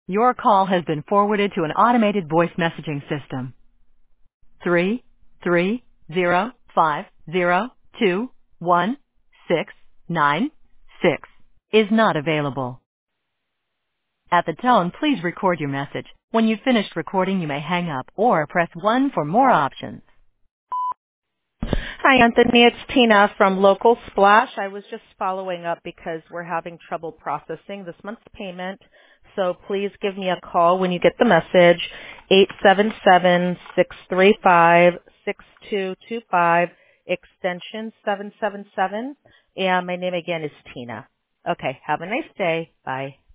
Your call has been forwarded to an automated voice messaging system. 33050216696 is not available. At the tone, please record your message. When you've finished recording, you may hang up or press 1 for more options. Hi, Anthony. It's Tina from Local Splash. I was just following up because we're having trouble processing this month's payment. So please give me a call when you get the message, 877-635-6225, extension 777. And my name again is Tina. Okay, have a nice day. Bye.